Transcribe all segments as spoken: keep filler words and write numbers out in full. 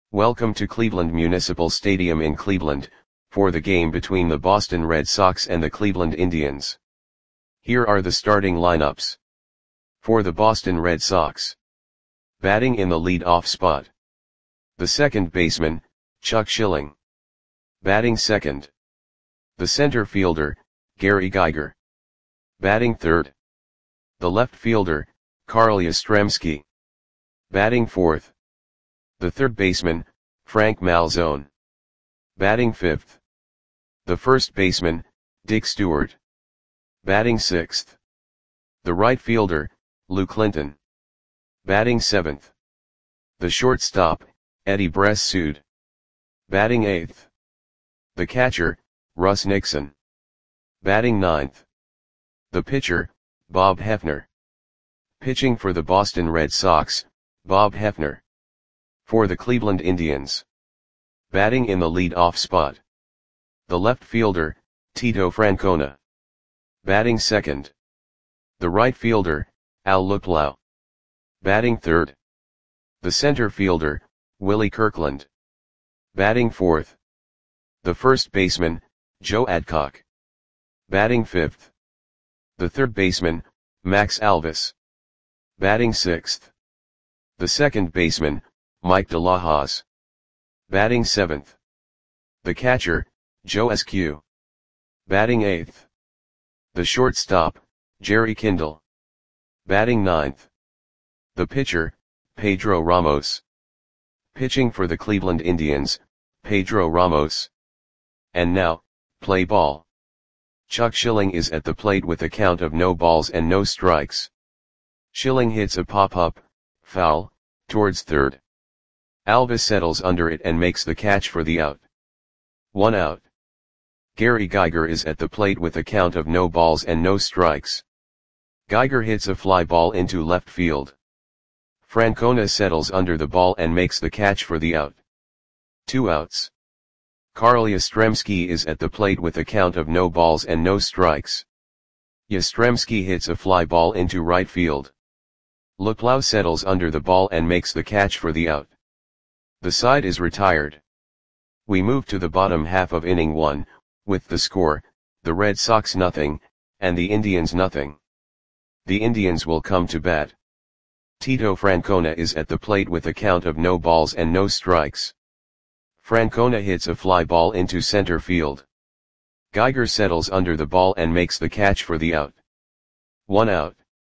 Welcome to Cleveland Municipal Stadium in Cleveland, for the game between the Boston Red Sox and the Cleveland Indians. Here are the starting lineups. For the Boston Red Sox. Batting in the lead-off spot. The second baseman, Chuck Schilling. Batting second. The center fielder, Gary Geiger. Batting third. The left fielder, Carl Yastrzemski. Batting fourth. The third baseman, Frank Malzone. Batting fifth. The first baseman, Dick Stewart. Batting sixth. The right fielder, Lou Clinton. Batting seventh. The shortstop, Eddie Bressoud. Batting eighth. The catcher, Russ Nixon. Batting ninth. The pitcher, Bob Hefner. Pitching for the Boston Red Sox, Bob Hefner. For the Cleveland Indians. Batting in the lead-off spot. The left fielder, Tito Francona. Batting second. The right fielder, Al Luplow. Batting third. The center fielder, Willie Kirkland. Batting fourth. The first baseman, Joe Adcock. Batting fifth. The third baseman, Max Alvis. Batting sixth. The second baseman, Mike DeLahoz. Batting seventh. The catcher, Joe Eskew. Batting eighth. The shortstop, Jerry Kindle. Batting ninth. The pitcher, Pedro Ramos. Pitching for the Cleveland Indians, Pedro Ramos. And now, play ball. Chuck Schilling is at the plate with a count of no balls and no strikes. Schilling hits a pop-up, foul, towards third. Alvis settles under it and makes the catch for the out. One out. Gary Geiger is at the plate with a count of no balls and no strikes. Geiger hits a fly ball into left field. Francona settles under the ball and makes the catch for the out. Two outs. Carl Yastrzemski is at the plate with a count of no balls and no strikes. Yastrzemski hits a fly ball into right field. Luplow settles under the ball and makes the catch for the out. The side is retired. We move to the bottom half of inning one, with the score, the Red Sox nothing, and the Indians nothing. The Indians will come to bat. Tito Francona is at the plate with a count of no balls and no strikes. Francona hits a fly ball into center field. Geiger settles under the ball and makes the catch for the out. One out.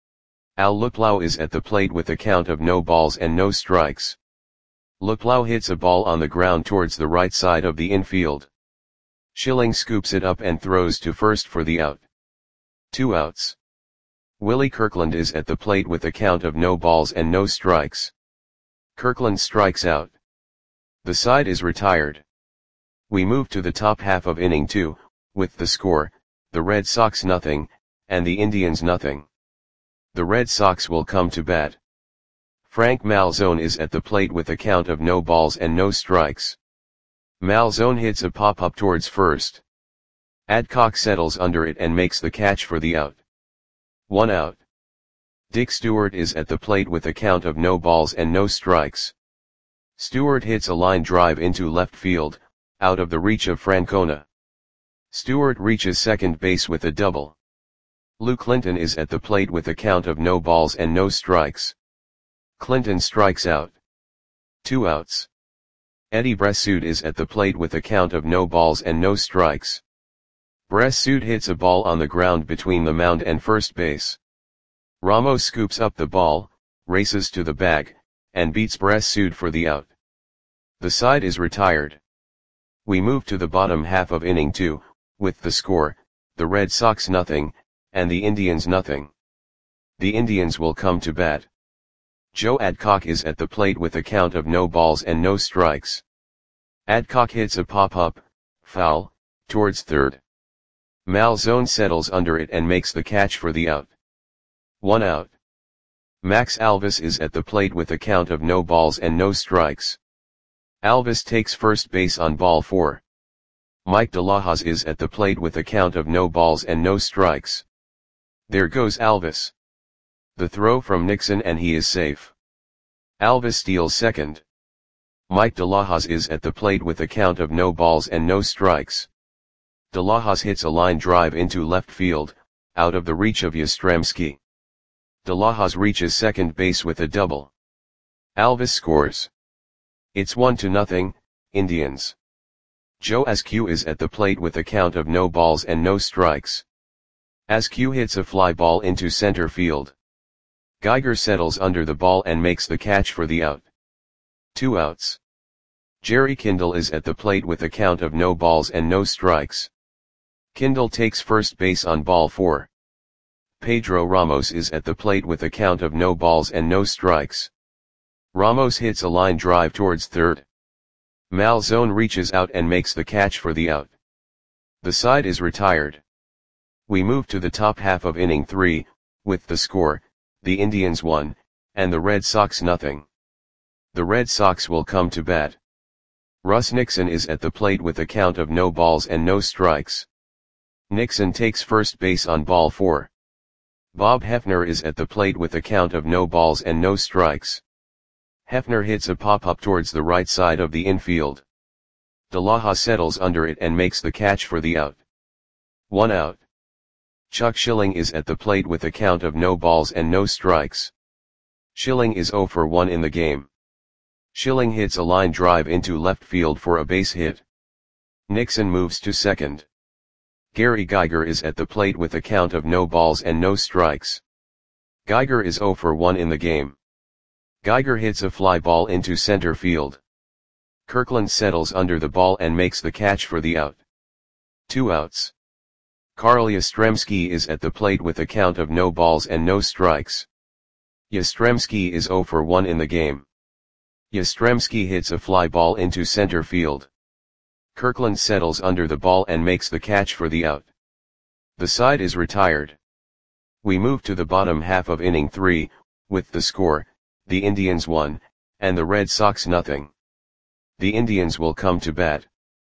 Al Luplow is at the plate with a count of no balls and no strikes. Luplow hits a ball on the ground towards the right side of the infield. Schilling scoops it up and throws to first for the out. Two outs. Willie Kirkland is at the plate with a count of no balls and no strikes. Kirkland strikes out. The side is retired. We move to the top half of inning two, with the score, the Red Sox nothing, and the Indians nothing. The Red Sox will come to bat. Frank Malzone is at the plate with a count of no balls and no strikes. Malzone hits a pop-up towards first. Adcock settles under it and makes the catch for the out. One out. Dick Stewart is at the plate with a count of no balls and no strikes. Stewart hits a line drive into left field, out of the reach of Francona. Stewart reaches second base with a double. Lou Clinton is at the plate with a count of no balls and no strikes. Clinton strikes out. Two outs. Eddie Bressoud is at the plate with a count of no balls and no strikes. Bressoud hits a ball on the ground between the mound and first base. Ramos scoops up the ball, races to the bag, and beats Bressoud for the out. The side is retired. We move to the bottom half of inning two, with the score, the Red Sox nothing, and the Indians nothing. The Indians will come to bat. Joe Adcock is at the plate with a count of no balls and no strikes. Adcock hits a pop-up, foul, towards third. Malzone settles under it and makes the catch for the out. One out. Max Alvis is at the plate with a count of no balls and no strikes. Alvis takes first base on ball four. Mike DeLahoz is at the plate with a count of no balls and no strikes. There goes Alvis. The throw from Nixon and he is safe. Alvis steals second. Mike De La Hoz is at the plate with a count of no balls and no strikes. De La Hoz hits a line drive into left field, out of the reach of Yastrzemski. De La Hoz reaches second base with a double. Alvis scores. It's one to nothing, Indians. Joe Askew is at the plate with a count of no balls and no strikes. Askew hits a fly ball into center field. Geiger settles under the ball and makes the catch for the out. Two outs. Jerry Kindle is at the plate with a count of no balls and no strikes. Kindle takes first base on ball four. Pedro Ramos is at the plate with a count of no balls and no strikes. Ramos hits a line drive towards third. Malzone reaches out and makes the catch for the out. The side is retired. We move to the top half of inning three, with the score, the Indians one, and the Red Sox nothing. The Red Sox will come to bat. Russ Nixon is at the plate with a count of no balls and no strikes. Nixon takes first base on ball four. Bob Hefner is at the plate with a count of no balls and no strikes. Hefner hits a pop-up towards the right side of the infield. De La Hoz settles under it and makes the catch for the out. One out. Chuck Schilling is at the plate with a count of no balls and no strikes. Schilling is zero for one in the game. Schilling hits a line drive into left field for a base hit. Nixon moves to second. Gary Geiger is at the plate with a count of no balls and no strikes. Geiger is zero for one in the game. Geiger hits a fly ball into center field. Kirkland settles under the ball and makes the catch for the out. Two outs. Carl Yastrzemski is at the plate with a count of no balls and no strikes. Yastrzemski is zero for one in the game. Yastrzemski hits a fly ball into center field. Kirkland settles under the ball and makes the catch for the out. The side is retired. We move to the bottom half of inning three, with the score, the Indians one, and the Red Sox nothing. The Indians will come to bat.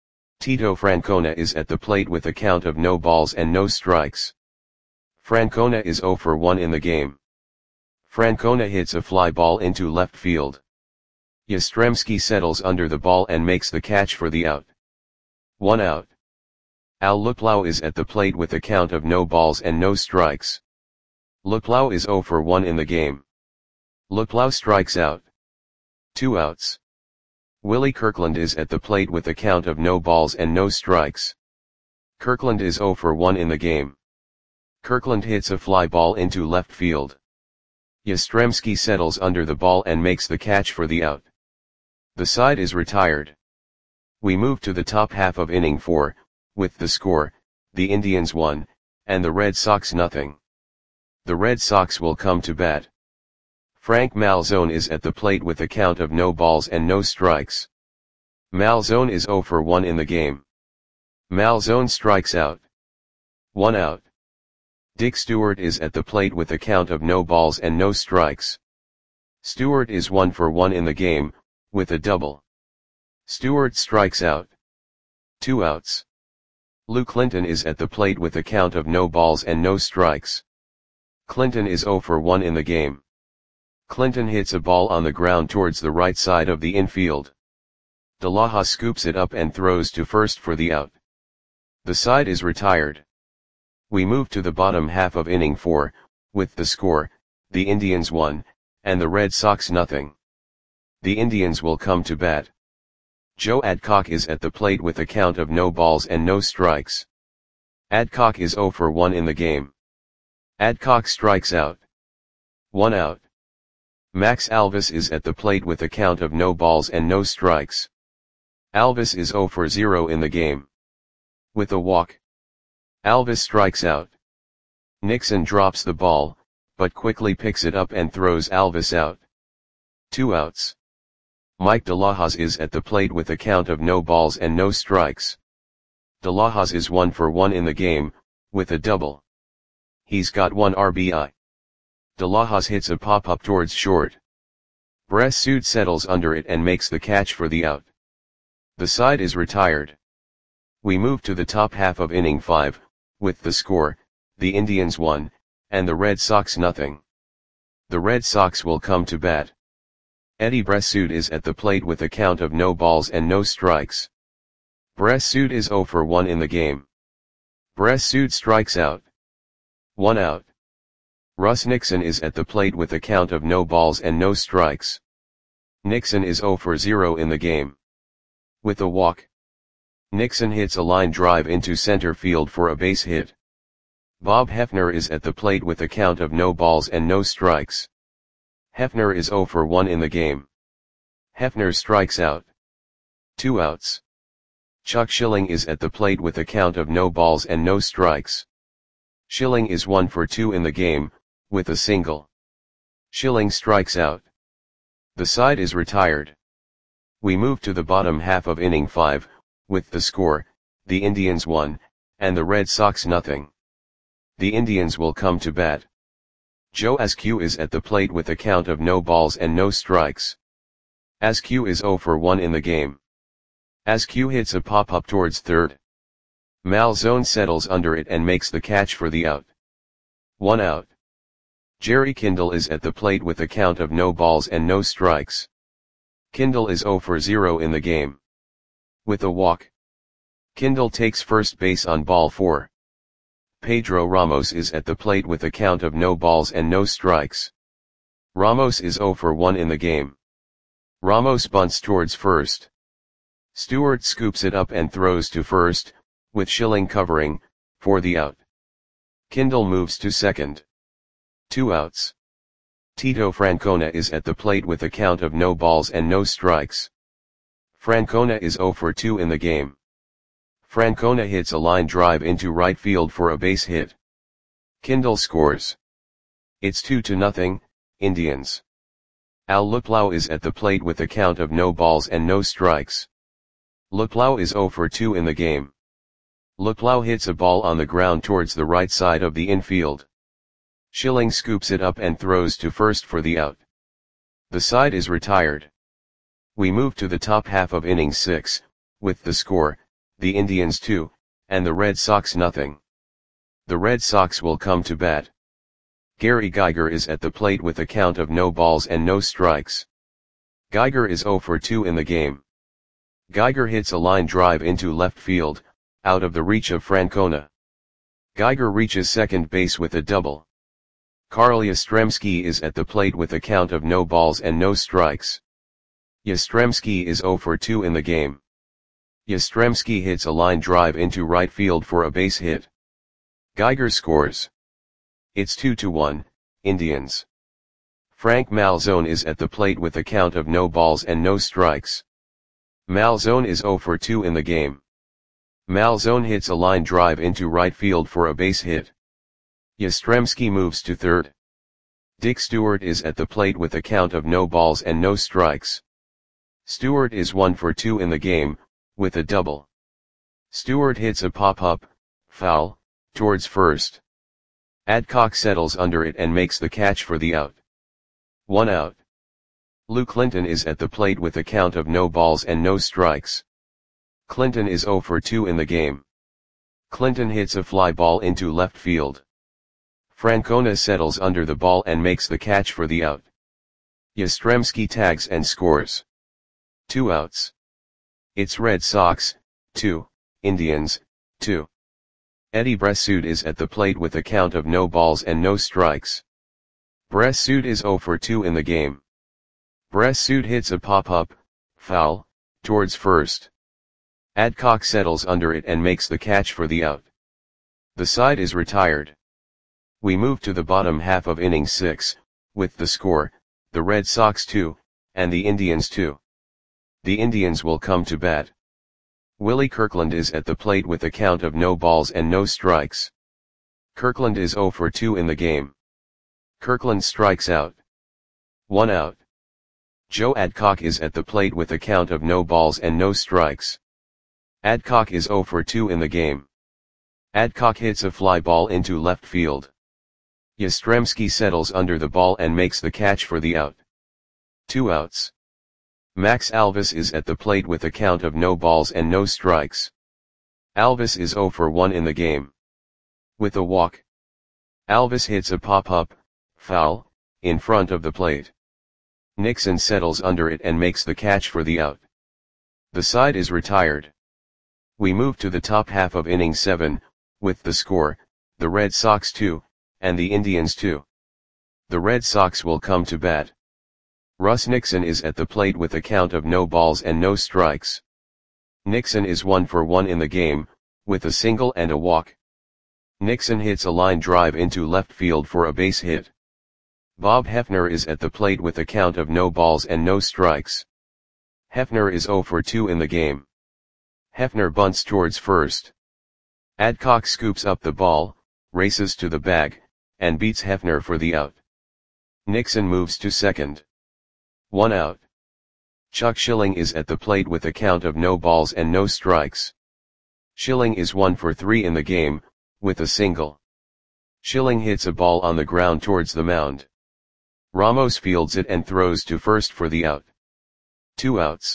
Tito Francona is at the plate with a count of no balls and no strikes. Francona is zero for one in the game. Francona hits a fly ball into left field. Yastrzemski settles under the ball and makes the catch for the out. One out. Al Luplow is at the plate with a count of no balls and no strikes. Luplow is zero for one in the game. Luplow strikes out. Two outs. Willie Kirkland is at the plate with a count of no balls and no strikes. Kirkland is zero for one in the game. Kirkland hits a fly ball into left field. Yastrzemski settles under the ball and makes the catch for the out. The side is retired. We move to the top half of inning four, with the score, the Indians one, and the Red Sox nothing. The Red Sox will come to bat. Frank Malzone is at the plate with a count of no balls and no strikes. Malzone is zero for one in the game. Malzone strikes out. One out. Dick Stewart is at the plate with a count of no balls and no strikes. Stewart is one for one in the game, with a double. Stewart strikes out. Two outs. Lou Clinton is at the plate with a count of no balls and no strikes. Clinton is zero for one in the game. Clinton hits a ball on the ground towards the right side of the infield. De La Hoz scoops it up and throws to first for the out. The side is retired. We move to the bottom half of inning four, with the score, the Indians one, and the Red Sox nothing. The Indians will come to bat. Joe Adcock is at the plate with a count of no balls and no strikes. Adcock is zero for one in the game. Adcock strikes out. One out. Max Alvis is at the plate with a count of no balls and no strikes. Alvis is zero for zero in the game. With a walk. Alvis strikes out. Nixon drops the ball, but quickly picks it up and throws Alvis out. Two outs. Mike De La Hoz is at the plate with a count of no balls and no strikes. De La Hoz is one for one in the game, with a double. He's got one R B I. De La Hoz hits a pop-up towards short. Bress Sood settles under it and makes the catch for the out. The side is retired. We move to the top half of inning five, with the score, the Indians one, and the Red Sox nothing. The Red Sox will come to bat. Eddie Bressoud is at the plate with a count of no balls and no strikes. Bressoud is zero for one in the game. Bressoud strikes out. One out. Russ Nixon is at the plate with a count of no balls and no strikes. Nixon is zero for zero in the game. With a walk, Nixon hits a line drive into center field for a base hit. Bob Hefner is at the plate with a count of no balls and no strikes. Hefner is zero for one in the game. Hefner strikes out. Two outs. Chuck Schilling is at the plate with a count of no balls and no strikes. Schilling is one for two in the game, with a single. Schilling strikes out. The side is retired. We move to the bottom half of inning five, with the score, the Indians one, and the Red Sox nothing. The Indians will come to bat. Joe Askew is at the plate with a count of no balls and no strikes. Askew is zero for one in the game. Askew hits a pop-up towards third. Malzone settles under it and makes the catch for the out. One out. Jerry Kindle is at the plate with a count of no balls and no strikes. Kindle is zero for zero in the game. With a walk, Kindle takes first base on ball four. Pedro Ramos is at the plate with a count of no balls and no strikes. Ramos is zero for one in the game. Ramos bunts towards first. Stewart scoops it up and throws to first, with Schilling covering, for the out. Kindle moves to second. Two outs. Tito Francona is at the plate with a count of no balls and no strikes. Francona is zero for two in the game. Francona hits a line drive into right field for a base hit. Kindle scores. It's two to nothing, Indians. Al Luplow is at the plate with a count of no balls and no strikes. Luplow is zero for two in the game. Luplow hits a ball on the ground towards the right side of the infield. Schilling scoops it up and throws to first for the out. The side is retired. We move to the top half of inning six, with the score, the Indians two, and the Red Sox nothing. The Red Sox will come to bat. Gary Geiger is at the plate with a count of no balls and no strikes. Geiger is zero for two in the game. Geiger hits a line drive into left field, out of the reach of Francona. Geiger reaches second base with a double. Carl Yastrzemski is at the plate with a count of no balls and no strikes. Yastrzemski is zero for two in the game. Yastrzemski hits a line drive into right field for a base hit. Geiger scores. It's two to one, Indians. Frank Malzone is at the plate with a count of no balls and no strikes. Malzone is zero for two in the game. Malzone hits a line drive into right field for a base hit. Yastrzemski moves to third. Dick Stewart is at the plate with a count of no balls and no strikes. Stewart is one for two in the game, with a double. Stewart hits a pop-up, foul, towards first. Adcock settles under it and makes the catch for the out. One out. Lou Clinton is at the plate with a count of no balls and no strikes. Clinton is zero for two in the game. Clinton hits a fly ball into left field. Francona settles under the ball and makes the catch for the out. Yastrzemski tags and scores. Two outs. It's Red Sox, two, Indians, two. Eddie Bressoud is at the plate with a count of no balls and no strikes. Bressoud is zero for two in the game. Bressoud hits a pop-up, foul, towards first. Adcock settles under it and makes the catch for the out. The side is retired. We move to the bottom half of inning six, with the score, the Red Sox two, and the Indians two. The Indians will come to bat. Willie Kirkland is at the plate with a count of no balls and no strikes. Kirkland is zero for two in the game. Kirkland strikes out. One out. Joe Adcock is at the plate with a count of no balls and no strikes. Adcock is zero for two in the game. Adcock hits a fly ball into left field. Yastrzemski settles under the ball and makes the catch for the out. Two outs. Max Alvis is at the plate with a count of no balls and no strikes. Alvis is zero for one in the game. With a walk, Alvis hits a pop-up, foul, in front of the plate. Nixon settles under it and makes the catch for the out. The side is retired. We move to the top half of inning seven, with the score, the Red Sox two, and the Indians two. The Red Sox will come to bat. Russ Nixon is at the plate with a count of no balls and no strikes. Nixon is one for one in the game, with a single and a walk. Nixon hits a line drive into left field for a base hit. Bob Hefner is at the plate with a count of no balls and no strikes. Hefner is zero for two in the game. Hefner bunts towards first. Adcock scoops up the ball, races to the bag, and beats Hefner for the out. Nixon moves to second. One out. Chuck Schilling is at the plate with a count of no balls and no strikes. Schilling is one for three in the game, with a single. Schilling hits a ball on the ground towards the mound. Ramos fields it and throws to first for the out. Two outs.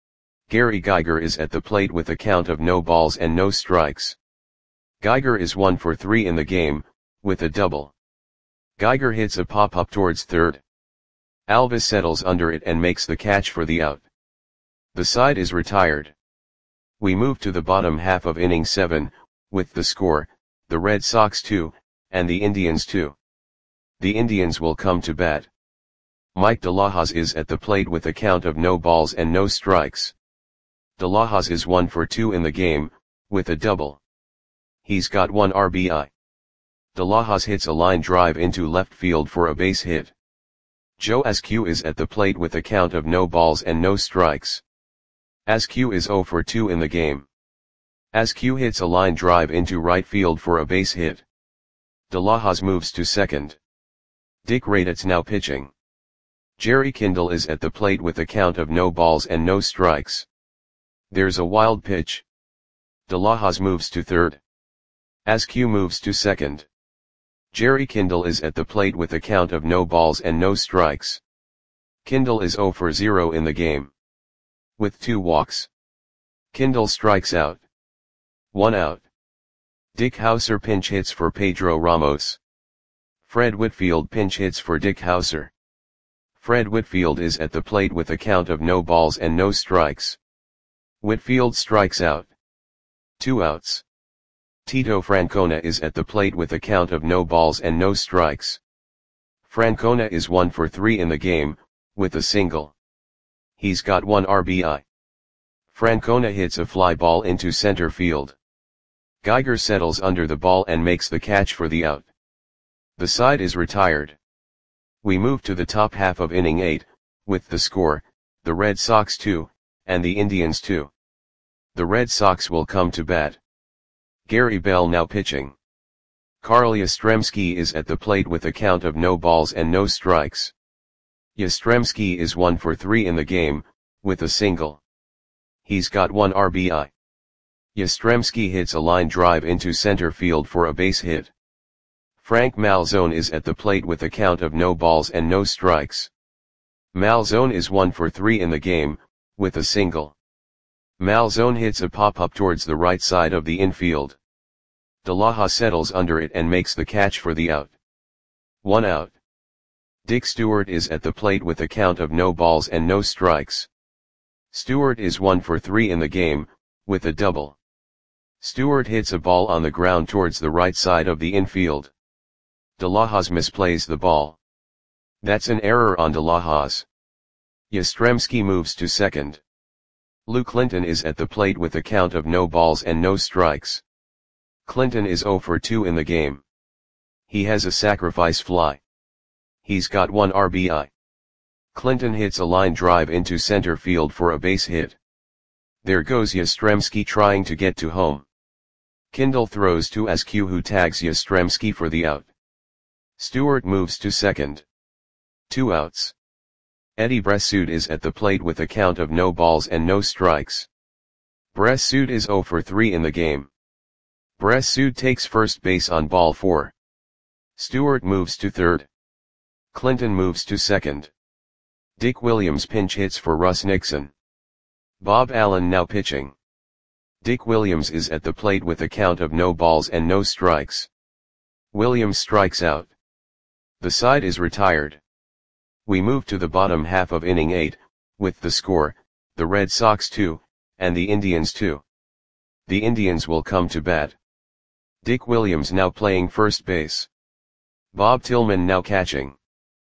Gary Geiger is at the plate with a count of no balls and no strikes. Geiger is one for three in the game, with a double. Geiger hits a pop-up towards third. Alvis settles under it and makes the catch for the out. The side is retired. We move to the bottom half of inning seven, with the score, the Red Sox two, and the Indians two. The Indians will come to bat. Mike De La Hoz is at the plate with a count of no balls and no strikes. De La Hoz is one for two in the game, with a double. He's got one R B I. De La Hoz hits a line drive into left field for a base hit. Joe Askew is at the plate with a count of no balls and no strikes. Askew is zero for two in the game. Askew hits a line drive into right field for a base hit. De La Hoz moves to second. Dick Raditz now pitching. Jerry Kindle is at the plate with a count of no balls and no strikes. There's a wild pitch. De La Hoz moves to third. Askew moves to second. Jerry Kindle is at the plate with a count of no balls and no strikes. Kindle is zero for zero in the game. With two walks. Kindle strikes out. One out. Dick Hauser pinch hits for Pedro Ramos. Fred Whitfield pinch hits for Dick Hauser. Fred Whitfield is at the plate with a count of no balls and no strikes. Whitfield strikes out. Two outs. Tito Francona is at the plate with a count of no balls and no strikes. Francona is one for three in the game, with a single. He's got one R B I. Francona hits a fly ball into center field. Geiger settles under the ball and makes the catch for the out. The side is retired. We move to the top half of inning eight, with the score, the Red Sox two, and the Indians two. The Red Sox will come to bat. Gary Bell now pitching. Carl Yastrzemski is at the plate with a count of no balls and no strikes. Yastrzemski is one for three in the game, with a single. He's got one R B I. Yastrzemski hits a line drive into center field for a base hit. Frank Malzone is at the plate with a count of no balls and no strikes. Malzone is one for three in the game, with a single. Malzone hits a pop-up towards the right side of the infield. De La Hoz settles under it and makes the catch for the out. One out. Dick Stewart is at the plate with a count of no balls and no strikes. Stewart is one for three in the game, with a double. Stewart hits a ball on the ground towards the right side of the infield. De La Hoz misplays the ball. That's an error on De La Hoz. Yastrzemski moves to second. Lou Clinton is at the plate with a count of no balls and no strikes. Clinton is zero for two in the game. He has a sacrifice fly. He's got one R B I. Clinton hits a line drive into center field for a base hit. There goes Yastrzemski trying to get to home. Kindle throws to Askew, who tags Yastrzemski for the out. Stewart moves to second. Two outs. Eddie Bressoud is at the plate with a count of no balls and no strikes. Bressoud is zero for three in the game. Bressoud takes first base on ball four. Stewart moves to third. Clinton moves to second. Dick Williams pinch hits for Russ Nixon. Bob Allen now pitching. Dick Williams is at the plate with a count of no balls and no strikes. Williams strikes out. The side is retired. We move to the bottom half of inning eight, with the score, the Red Sox two, and the Indians two. The Indians will come to bat. Dick Williams now playing first base. Bob Tillman now catching.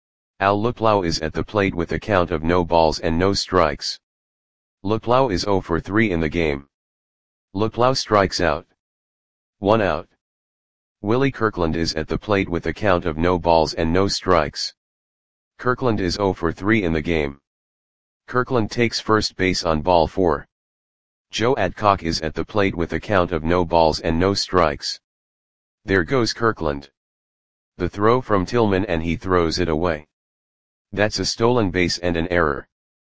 Al Luplow is at the plate with a count of no balls and no strikes. Luplow is oh for three in the game. Luplow strikes out. One out. Willie Kirkland is at the plate with a count of no balls and no strikes. Kirkland is oh for three in the game. Kirkland takes first base on ball four. Joe Adcock is at the plate with a count of no balls and no strikes. There goes Kirkland. The throw from Tillman and he throws it away. That's a stolen base and an error.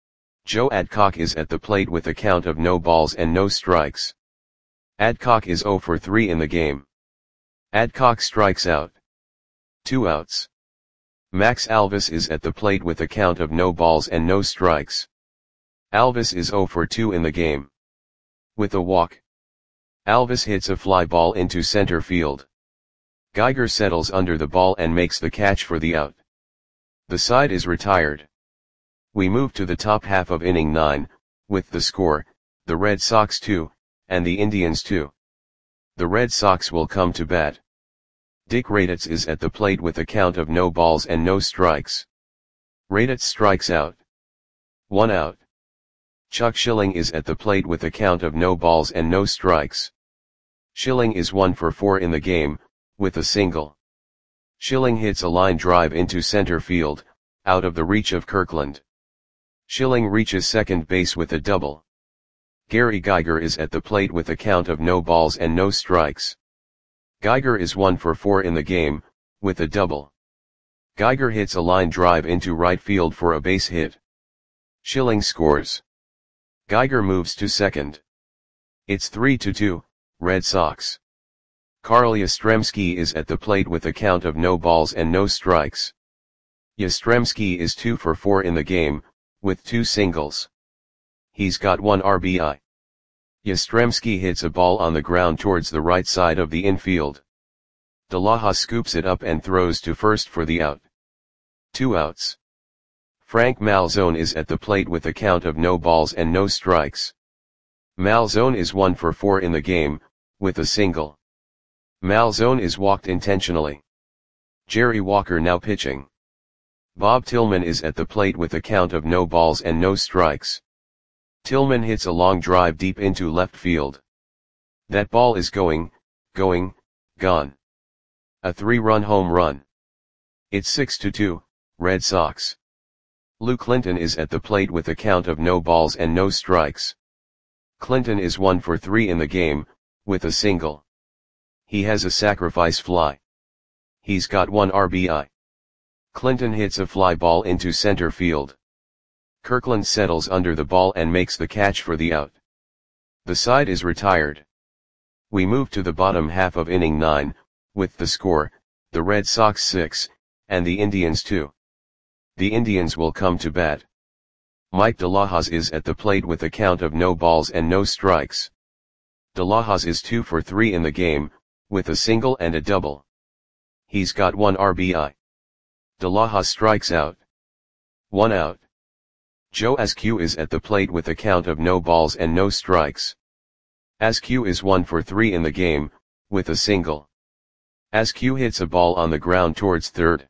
Joe Adcock is at the plate with a count of no balls and no strikes. Adcock is oh for three in the game. Adcock strikes out. Two outs. Max Alvis is at the plate with a count of no balls and no strikes. Alvis is oh for two in the game. With a walk. Alvis hits a fly ball into center field. Geiger settles under the ball and makes the catch for the out. The side is retired. We move to the top half of inning nine, with the score, the Red Sox two, and the Indians two. The Red Sox will come to bat. Dick Raditz is at the plate with a count of no balls and no strikes. Raditz strikes out. One out. Chuck Schilling is at the plate with a count of no balls and no strikes. Schilling is one for four in the game, with a single. Schilling hits a line drive into center field, out of the reach of Kirkland. Schilling reaches second base with a double. Gary Geiger is at the plate with a count of no balls and no strikes. Geiger is one for four in the game, with a double. Geiger hits a line drive into right field for a base hit. Schilling scores. Geiger moves to second. It's three to two, Red Sox. Carl Yastrzemski is at the plate with a count of no balls and no strikes. Yastrzemski is two for four in the game, with two singles. He's got one R B I. Yastrzemski hits a ball on the ground towards the right side of the infield. De La Hoz scoops it up and throws to first for the out. Two outs. Frank Malzone is at the plate with a count of no balls and no strikes. Malzone is one for four in the game, with a single. Malzone is walked intentionally. Jerry Walker now pitching. Bob Tillman is at the plate with a count of no balls and no strikes. Tillman hits a long drive deep into left field. That ball is going, going, gone. A three-run home run. It's six to two, Red Sox. Lou Clinton is at the plate with a count of no balls and no strikes. Clinton is one for three in the game, with a single. He has a sacrifice fly. He's got one R B I. Clinton hits a fly ball into center field. Kirkland settles under the ball and makes the catch for the out. The side is retired. We move to the bottom half of inning nine, with the score, the Red Sox six, and the Indians two. The Indians will come to bat. Mike De La Hoz is at the plate with a count of no balls and no strikes. De La Hoz is two for three in the game, with a single and a double. He's got one R B I. De La Hoz strikes out. One out. Joe Askew is at the plate with a count of no balls and no strikes. Askew is one for three in the game, with a single. Askew hits a ball on the ground towards third.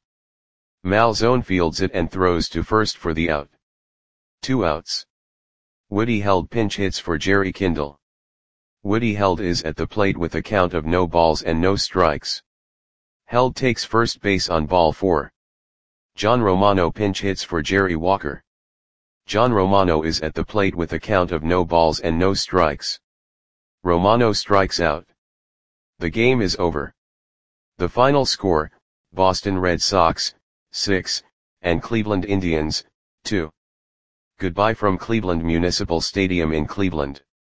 Malzone fields it and throws to first for the out. Two outs. Woody Held pinch hits for Jerry Kindle. Woody Held is at the plate with a count of no balls and no strikes. Held takes first base on ball four. John Romano pinch hits for Jerry Walker. John Romano is at the plate with a count of no balls and no strikes. Romano strikes out. The game is over. The final score, Boston Red Sox, six, and Cleveland Indians, two. Goodbye from Cleveland Municipal Stadium in Cleveland.